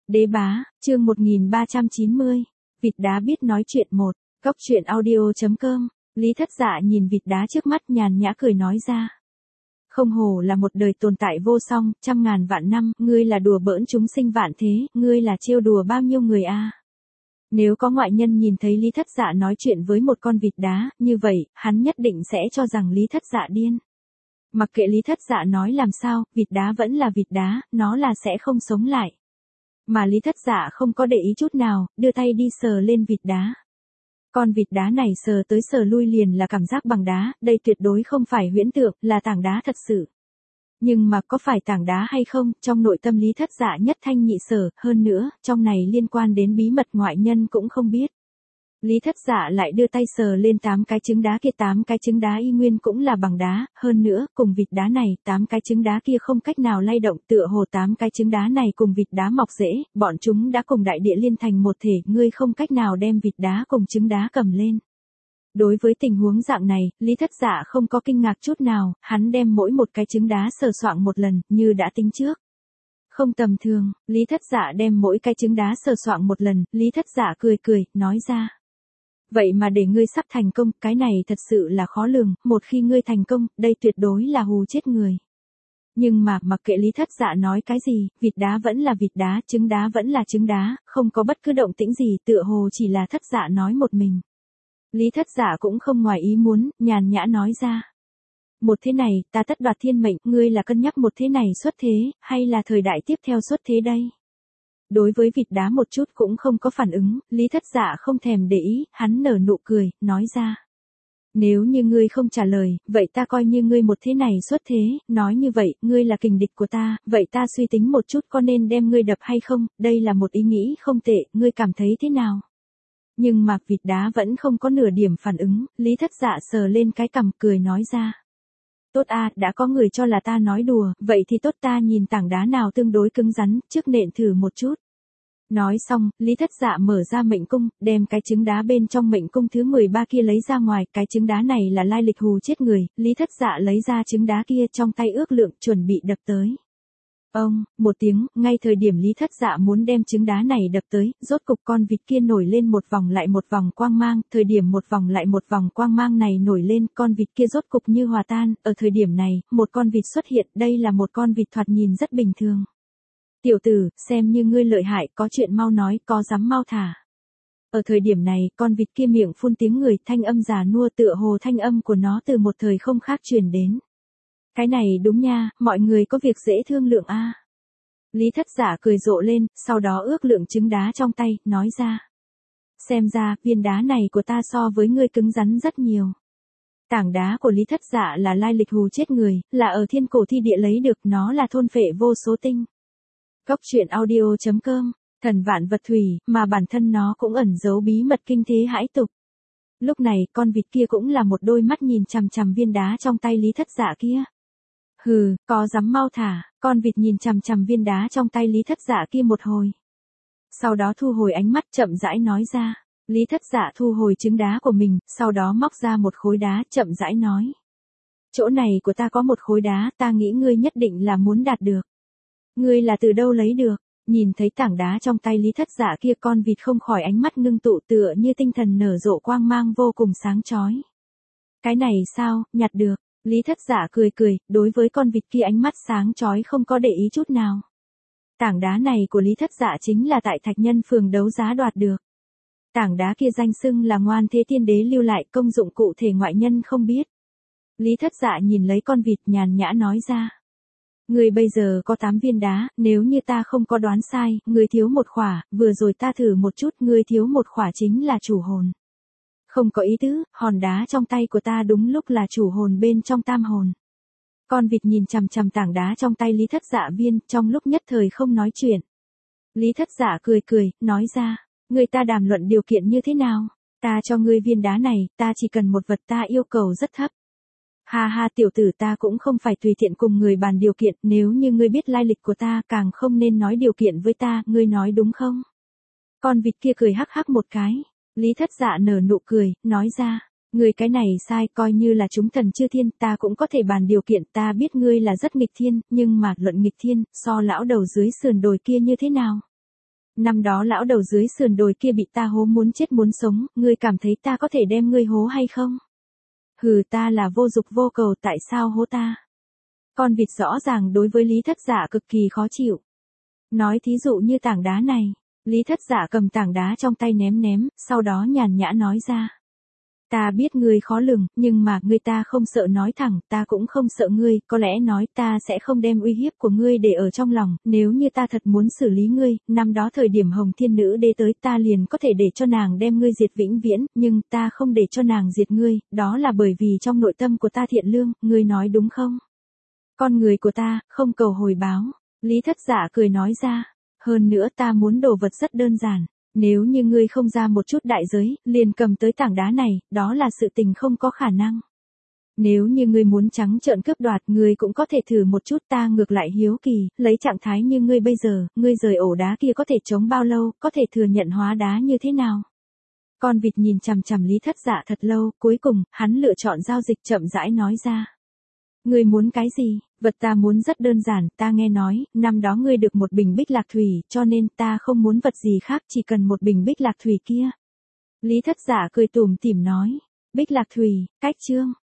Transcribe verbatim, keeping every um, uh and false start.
Đế bá, chương một nghìn ba trăm chín mươi. Vịt đá biết nói chuyện một. Cốc truyện audio chấm com. Lý Thất Dạ nhìn vịt đá trước mắt nhàn nhã cười nói ra. Không hổ là một đời tồn tại vô song, trăm ngàn vạn năm, ngươi là đùa bỡn chúng sinh vạn thế, ngươi là trêu đùa bao nhiêu người a? Nếu có ngoại nhân nhìn thấy Lý Thất Dạ nói chuyện với một con vịt đá, như vậy, hắn nhất định sẽ cho rằng Lý Thất Dạ điên. Mặc kệ Lý Thất Dạ nói làm sao, vịt đá vẫn là vịt đá, nó là sẽ không sống lại. Mà Lý Thất Dạ không có để ý chút nào, đưa tay đi sờ lên vịt đá. Con vịt đá này sờ tới sờ lui liền là cảm giác bằng đá, đây tuyệt đối không phải huyễn tượng, là tảng đá thật sự. Nhưng mà có phải tảng đá hay không, trong nội tâm Lý Thất Dạ nhất thanh nhị sở, hơn nữa, trong này liên quan đến bí mật ngoại nhân cũng không biết. Lý Thất Dạ lại đưa tay sờ lên tám cái trứng đá kia, tám cái trứng đá y nguyên cũng là bằng đá, hơn nữa, cùng vịt đá này, tám cái trứng đá kia không cách nào lay động, tựa hồ tám cái trứng đá này cùng vịt đá mọc rễ, bọn chúng đã cùng đại địa liên thành một thể, ngươi không cách nào đem vịt đá cùng trứng đá cầm lên. Đối với tình huống dạng này, Lý Thất Dạ không có kinh ngạc chút nào, hắn đem mỗi một cái trứng đá sờ soạng một lần, như đã tính trước. Không tầm thường, Lý Thất Dạ đem mỗi cái trứng đá sờ soạng một lần, Lý Thất Dạ cười cười, nói ra. Vậy mà để ngươi sắp thành công, cái này thật sự là khó lường, một khi ngươi thành công, đây tuyệt đối là hù chết người. Nhưng mà, mặc kệ Lý Thất Dạ nói cái gì, vịt đá vẫn là vịt đá, trứng đá vẫn là trứng đá, không có bất cứ động tĩnh gì, tựa hồ chỉ là Thất Dạ nói một mình. Lý Thất Dạ cũng không ngoài ý muốn, nhàn nhã nói ra. Một thế này, ta tất đoạt thiên mệnh, ngươi là cân nhắc một thế này xuất thế, hay là thời đại tiếp theo xuất thế đây? Đối với vịt đá một chút cũng không có phản ứng, Lý Thất Dạ không thèm để ý, hắn nở nụ cười, nói ra. Nếu như ngươi không trả lời, vậy ta coi như ngươi một thế này xuất thế, nói như vậy, ngươi là kình địch của ta, vậy ta suy tính một chút có nên đem ngươi đập hay không, đây là một ý nghĩ không tệ, ngươi cảm thấy thế nào? Nhưng mà vịt đá vẫn không có nửa điểm phản ứng, Lý Thất Dạ sờ lên cái cằm cười nói ra. Tốt a, đã có người cho là ta nói đùa, vậy thì tốt, ta nhìn tảng đá nào tương đối cứng rắn, trước nện thử một chút. Nói xong, Lý Thất Dạ mở ra mệnh cung, đem cái trứng đá bên trong mệnh cung thứ mười ba kia lấy ra ngoài, cái trứng đá này là lai lịch hù chết người, Lý Thất Dạ lấy ra trứng đá kia trong tay ước lượng, chuẩn bị đập tới. Ông, một tiếng, ngay thời điểm Lý Thất Dạ muốn đem trứng đá này đập tới, rốt cục con vịt kia nổi lên một vòng lại một vòng quang mang, thời điểm một vòng lại một vòng quang mang này nổi lên, con vịt kia rốt cục như hòa tan, ở thời điểm này, một con vịt xuất hiện, đây là một con vịt thoạt nhìn rất bình thường. Tiểu tử, xem như ngươi lợi hại, có chuyện mau nói, có dám mau thả. Ở thời điểm này, con vịt kia miệng phun tiếng người, thanh âm già nua tựa hồ thanh âm của nó từ một thời không khác truyền đến. Cái này đúng nha, mọi người có việc dễ thương lượng a. À. Lý Thất Dạ cười rộ lên, sau đó ước lượng trứng đá trong tay, nói ra. Xem ra, viên đá này của ta so với ngươi cứng rắn rất nhiều. Tảng đá của Lý Thất Dạ là lai lịch hù chết người, là ở thiên cổ thi địa lấy được, nó là thôn phệ vô số tinh. Cốc truyện audio chấm com, thần vạn vật thủy, mà bản thân nó cũng ẩn giấu bí mật kinh thế hãi tục. Lúc này, con vịt kia cũng là một đôi mắt nhìn chằm chằm viên đá trong tay Lý Thất Dạ kia. Hừ, có dám mau thả, con vịt nhìn chằm chằm viên đá trong tay Lý Thất Dạ kia một hồi. Sau đó thu hồi ánh mắt chậm rãi nói ra. Lý Thất Dạ thu hồi trứng đá của mình, sau đó móc ra một khối đá chậm rãi nói. Chỗ này của ta có một khối đá, ta nghĩ ngươi nhất định là muốn đạt được. Ngươi là từ đâu lấy được? Nhìn thấy tảng đá trong tay Lý Thất Dạ kia, con vịt không khỏi ánh mắt ngưng tụ tựa như tinh thần nở rộ quang mang vô cùng sáng chói. Cái này sao, nhặt được? Lý Thất Dạ cười cười, đối với con vịt kia ánh mắt sáng chói không có để ý chút nào. Tảng đá này của Lý Thất Dạ chính là tại Thạch Nhân phường đấu giá đoạt được. Tảng đá kia danh xưng là Ngoan Thế Tiên Đế lưu lại, công dụng cụ thể ngoại nhân không biết. Lý Thất Dạ nhìn lấy con vịt nhàn nhã nói ra. Ngươi bây giờ có tám viên đá, nếu như ta không có đoán sai, ngươi thiếu một khỏa, vừa rồi ta thử một chút, ngươi thiếu một khỏa chính là chủ hồn. Không có ý tứ, hòn đá trong tay của ta đúng lúc là chủ hồn bên trong tam hồn. Con vịt nhìn chằm chằm tảng đá trong tay Lý Thất Dạ viên, trong lúc nhất thời không nói chuyện. Lý Thất Dạ cười cười, nói ra, người ta đàm luận điều kiện như thế nào? Ta cho ngươi viên đá này, ta chỉ cần một vật, ta yêu cầu rất thấp. Ha ha, tiểu tử, ta cũng không phải tùy tiện cùng người bàn điều kiện, nếu như ngươi biết lai lịch của ta, càng không nên nói điều kiện với ta, ngươi nói đúng không? Con vịt kia cười hắc hắc một cái. Lý Thất Dạ nở nụ cười, nói ra, ngươi cái này sai, coi như là chúng thần chư thiên, ta cũng có thể bàn điều kiện, ta biết ngươi là rất nghịch thiên, nhưng mà luận nghịch thiên, so lão đầu dưới sườn đồi kia như thế nào? năm đó lão đầu dưới sườn đồi kia bị ta hố muốn chết muốn sống, ngươi cảm thấy ta có thể đem ngươi hố hay không? Hừ, ta là vô dục vô cầu, tại sao hố ta? Con vịt rõ ràng đối với Lý Thất Dạ cực kỳ khó chịu. Nói thí dụ như tảng đá này, Lý Thất Dạ cầm tảng đá trong tay ném ném, sau đó nhàn nhã nói ra. Ta biết ngươi khó lường, nhưng mà ngươi ta không sợ nói thẳng, ta cũng không sợ ngươi, có lẽ nói ta sẽ không đem uy hiếp của ngươi để ở trong lòng, nếu như ta thật muốn xử lý ngươi, năm đó thời điểm Hồng Thiên Nữ Đế tới ta liền có thể để cho nàng đem ngươi diệt vĩnh viễn, nhưng ta không để cho nàng diệt ngươi, đó là bởi vì trong nội tâm của ta thiện lương, ngươi nói đúng không? Con người của ta, không cầu hồi báo, Lý Thất Dạ cười nói ra, hơn nữa ta muốn đồ vật rất đơn giản. Nếu như ngươi không ra một chút đại giới, liền cầm tới tảng đá này, đó là sự tình không có khả năng. Nếu như ngươi muốn trắng trợn cướp đoạt, ngươi cũng có thể thử một chút, ta ngược lại hiếu kỳ, lấy trạng thái như ngươi bây giờ, ngươi rời ổ đá kia có thể chống bao lâu, có thể thừa nhận hóa đá như thế nào? Con vịt nhìn chằm chằm Lý Thất Dạ thật lâu, cuối cùng, hắn lựa chọn giao dịch chậm rãi nói ra. Ngươi muốn cái gì? Vật ta muốn rất đơn giản, ta nghe nói, năm đó ngươi được một bình bích lạc thủy, cho nên ta không muốn vật gì khác, chỉ cần một bình bích lạc thủy kia. Lý Thất Dạ cười tủm tỉm nói, bích lạc thủy, cách chương.